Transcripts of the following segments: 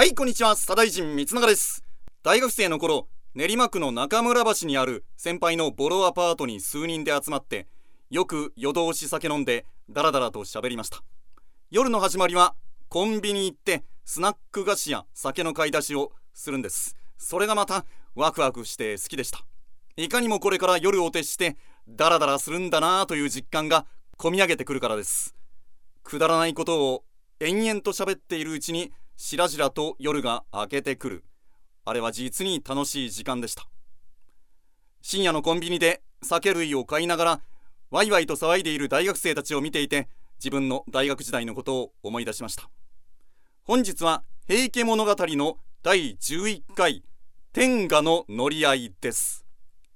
はい、こんにちは。左大臣光永です。大学生の頃、練馬区の中村橋にある先輩のボロアパートに数人で集まって、よく夜通し酒飲んでダラダラと喋りました。夜の始まりはコンビニ行ってスナック菓子や酒の買い出しをするんです。それがまたワクワクして好きでした。いかにもこれから夜を徹してダラダラするんだなという実感がこみ上げてくるからです。くだらないことを延々と喋っているうちにしらじらと夜が明けてくる。あれは実に楽しい時間でした。深夜のコンビニで酒類を買いながらワイワイと騒いでいる大学生たちを見ていて、自分の大学時代のことを思い出しました。本日は平家物語の第11回天下の乗り合いです。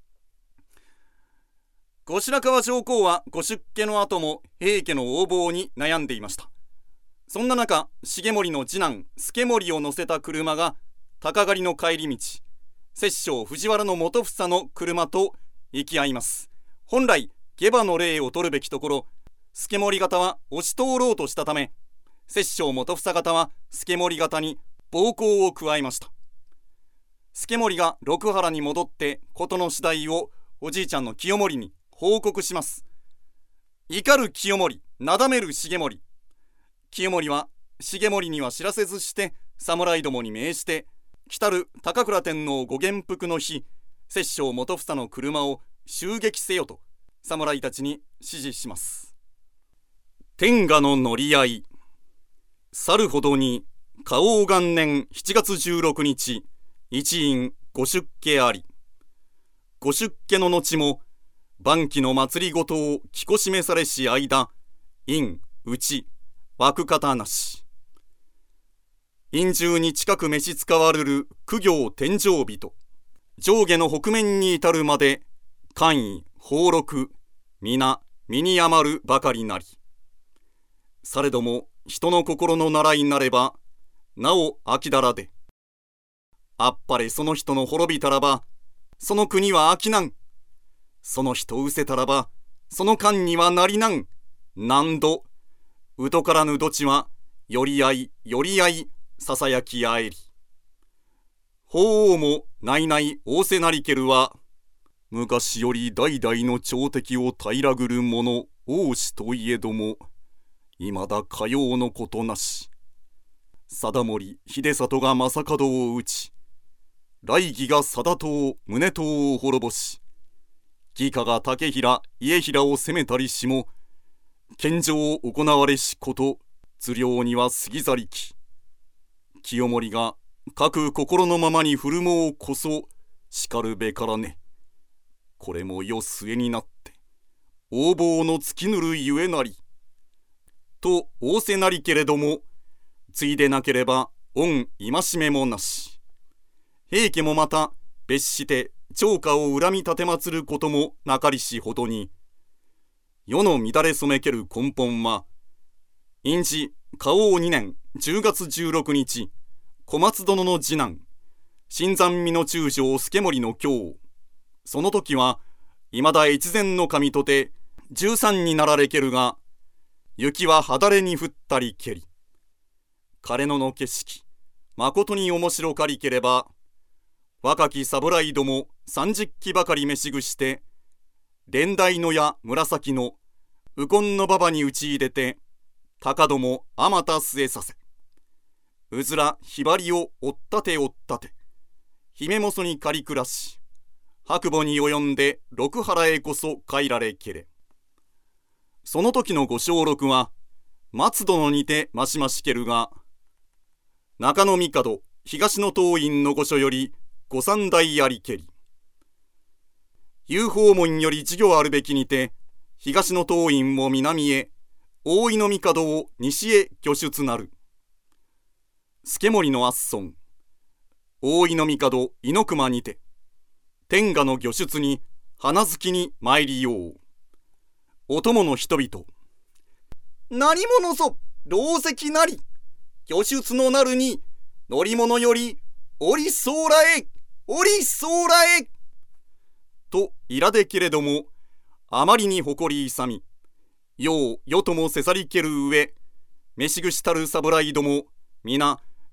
後白河上皇はご出家の後も平家の横暴に悩んでいました。そんな中、重盛の次男助盛を乗せた車が鷹狩りの帰り道、摂政藤原元房の車と行き合います。本来下馬の礼を取るべきところ、助盛方は押し通ろうとしたため、摂政元房方は助盛方に暴行を加えました。助盛が六原に戻って事の次第をおじいちゃんの清盛に報告します。怒る清盛、なだめる重盛。清盛は重盛には知らせずして侍どもに命じて、来たる高倉天皇ご元服の日、摂政元房の車を襲撃せよと侍たちに指示します。天下の乗り合い。去るほどに嘉応元年7月16日、一院ご出家あり。ご出家の後も晩期の祭りごとをきこしめされし間、院内枠方なし。院中に近く召し使われる公行天上人、上下の北面に至るまで官位俸禄皆身に余るばかりなり。されども人の心の習いなればなお飽だらで、あっぱれその人の滅びたらばその国は飽なん。その人失せたらばその官にはなりなん。何度疎からぬどちはより合いより合いささやきあえり。法皇もないない仰せなりけるは、昔より代々の朝敵を平らぐる者王子といえども、いまだかようのことなし。貞盛秀里が正門を討ち、来義が貞党宗党を滅ぼし、義家が竹平家平を攻めたりしも、献上を行われしこと頭領には過ぎざりき。清盛が各心のままに振る舞うこそしかるべからね。これも世末になって横暴の尽きぬるゆえなり。と仰せなりけれども、ついでなければ御戒めもなし。平家もまた別して朝歌を恨み立てまつることもなかりしほどに、世の乱れ染めける根本は、院次嘉応2年10月16日、小松殿の次男、新参美の中将助盛の京。その時はいまだ越前の神とて13になられけるが、雪ははだれに降ったりけり。枯野の景色、まことに面白かりければ、若き侍ども30騎ばかり召しぐして、蓮台のや紫の右近の馬場に打ち入れて、高どもあまた据えさせ、うずらひばりを追ったて追ったて、姫もそに借り暮らし、白母に及んで六原へこそ帰られけれ。その時のご小禄は松殿にてましましけるが、中野帝東の当院の御所よりご三代ありけり。遊訪門より授業あるべきにて、東の当院を南へ、大井の帝を西へ拠出なる。助盛の圧損、大井の帝猪熊にて、天下の御出に花好きに参りよう。お供の人々、何者ぞ老石なり、御出のなるに乗り物よりおりそうらえおりそうらえといらでけれども、あまりに誇り勇み、ようよともせざりける上、召しぐしたる侍ども皆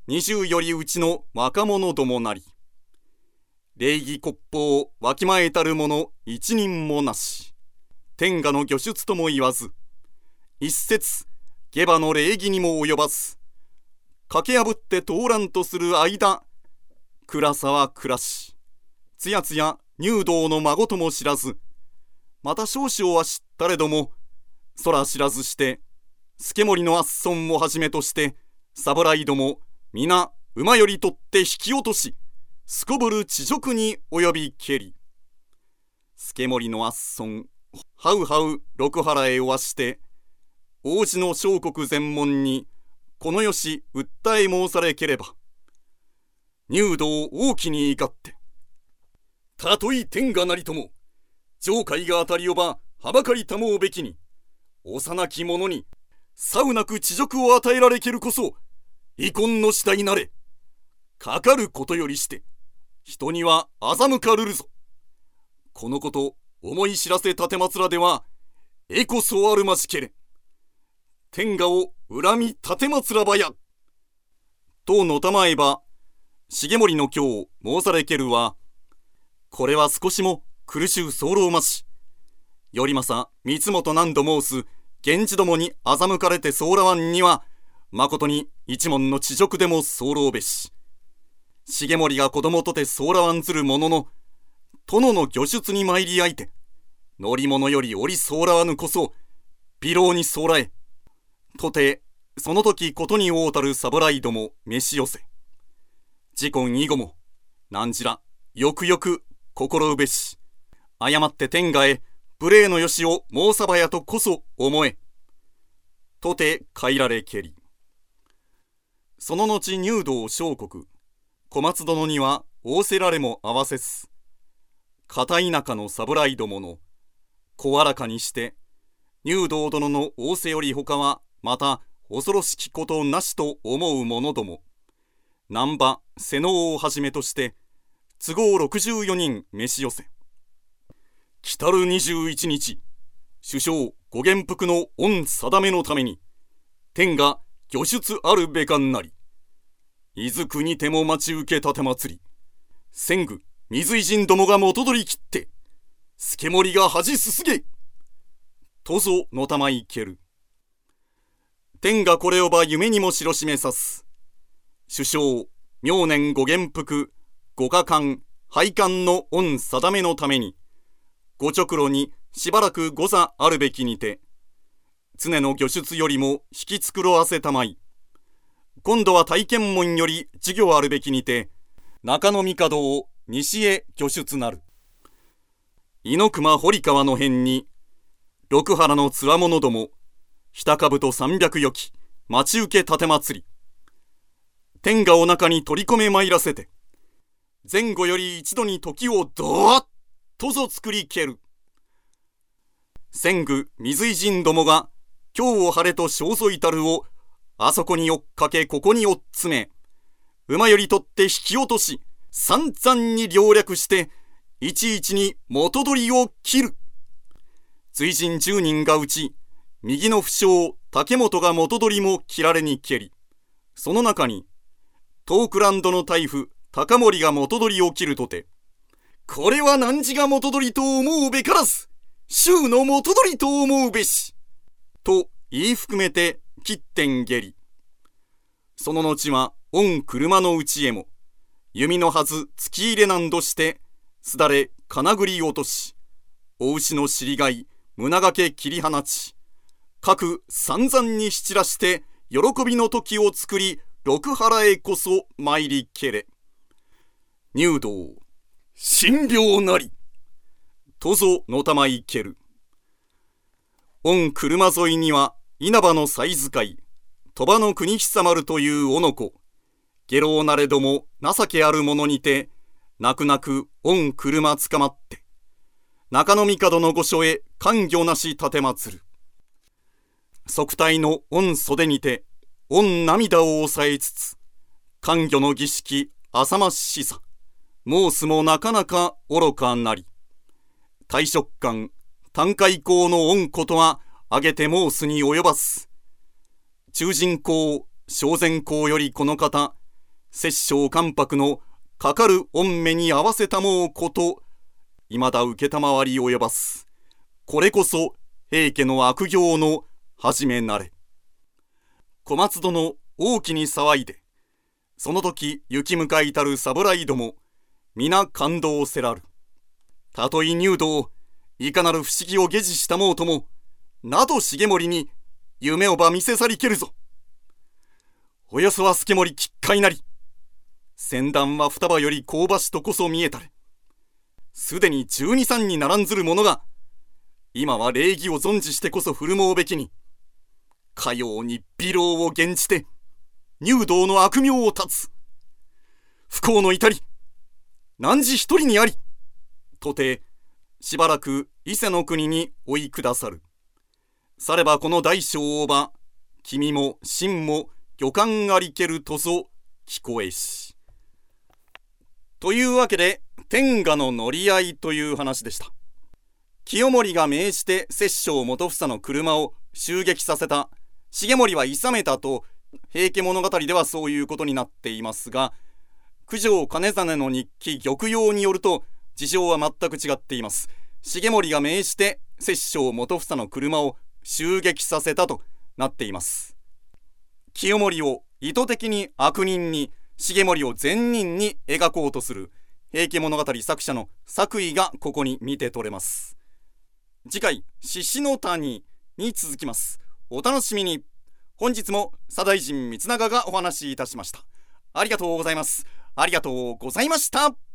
20よりうちの若者どもなり。礼儀骨法わきまえたる者一人もなし。天下の御出とも言わず、一節下馬の礼儀にも及ばず、駆け破って通らんとする間、暗さは暮らし、つやつや入道の孫とも知らず、また少々は知ったれども、空知らずして、助森のあっそんをはじめとして、侍ども、皆馬より取って引き落とし、すこぶる地辱に及びけり。助森のあっそん、はうはう六原へおわして、王子の小国全門に、このよし訴え申されければ、入道大きに怒って、たとえ天がなりとも、上海が当たりおばはばかりたもうべきに、幼き者にさうなく地辱を与えられけるこそ遺恨の次第なれ。かかることよりして人には欺かるるぞ。このこと思い知らせ立てまつらではえこそあるましけれ。天下を恨み立てまつらばや。とのたまえば重盛の今日申されけるは、これは少しも苦しゅう候まし。頼政光元何度申す源氏どもに欺かれて候わんには、まことに一門の地辱でも候べし。重盛が子供とて候わんずるものの、殿の御出に参りあいて、乗り物より降り候わぬこそ微老に候え。とてその時ことに応たる侍ども召し寄せ。自今以後も何じらよくよく心うべし。誤って天下へ無礼のよしを申さばやとこそ思え。とて帰られけり。その後入道小国小松殿には仰せられも合わせず、片田舎の侍どもの小荒かにして入道殿の仰せよりほかはまた恐ろしきことなしと思う者ども、難波瀬能をはじめとして都合64人召し寄せ、来たる21日、首相ご元服の御定めのために、天が御出あるべかんなり、伊豆国手も待ち受け立て祭り、千具水井人どもが元取り切って、助森が恥すすげとぞのたまいける。天がこれをば夢にも知ろしめさす。首相明年ご元服ご下官拝官の御定めのために、ご直路にしばらくご座あるべきにて、常の御出よりも引き繕わせたまい、今度は体験門より授業あるべきにて、中野帝を西へ御出なる。猪熊堀川の辺に、六原のつわものども、ひたかぶと300よき、待ち受け立て祭り、天がお中に取り込め参らせて、前後より一度に時をドワッとぞ作りける。千具水井人どもが今日を晴れと正ぞいたるをあそこに追っかけここに追っ詰め、馬より取って引き落とし、散々に領略していちいちに元取りを切る。随人10人がうち、右の不肖竹本が元取りも切られに蹴り、その中にトークランドの大夫高森が元取りを切るとて、これは何時が元取りと思うべからず、衆の元取りと思うべしと言い含めて切ってん下り。その後は御車の内へも弓のはず突き入れなんどして、すだれ金繰り落とし、お牛の尻がい胸掛け切り放ち、各散々にしちらして喜びの時を作り、六原へこそ参りけれ。入道神病なりとぞのたまいける。御車沿いには稲葉の才使い鳥羽の国久丸というおの子、下郎なれども情けある者にて、泣く泣く御車つかまって中野帝の御所へ官魚なし立てまつる。側体の御袖にて御涙を抑えつつ、官魚の儀式浅ましさ申すもなかなか愚かなり、大職官短海公の御ことは挙げて申すに及ばす。中人公正前公よりこの方摂政関白のかかる御目に合わせたもうこと、未だ承り及ばす。これこそ平家の悪行の始めなれ。小松殿大きに騒いで、その時行き向かいたる侍ども、皆感動せらる。たとえ入道、いかなる不思議を下示したもうとも、など重盛に夢をば見せ去りけるぞ。およそは助盛きっかいなり。先段は双葉より香ばしとこそ見えたれ。すでに12、3に並んずる者が、今は礼儀を存じしてこそ振る舞うべきに、かように微労を減じて、入道の悪名を断つ。不幸の至り、汝一人にあり。とて、しばらく伊勢の国に追い下さる。さればこの大小をば、君も臣も漁官ありけるとぞ聞こえし。というわけで、天下の乗り合いという話でした。清盛が命じて摂政元房の車を襲撃させた。重盛は諌めたと、平家物語ではそういうことになっていますが、九条兼実の日記玉葉によると、事情は全く違っています。重盛が命じて摂政元房の車を襲撃させたとなっています。清盛を意図的に悪人に、重盛を善人に描こうとする平家物語作者の作為がここに見て取れます。次回、獅子の谷に続きます。お楽しみに。本日も左大臣光長がお話しいたしました。ありがとうございます。ありがとうございました。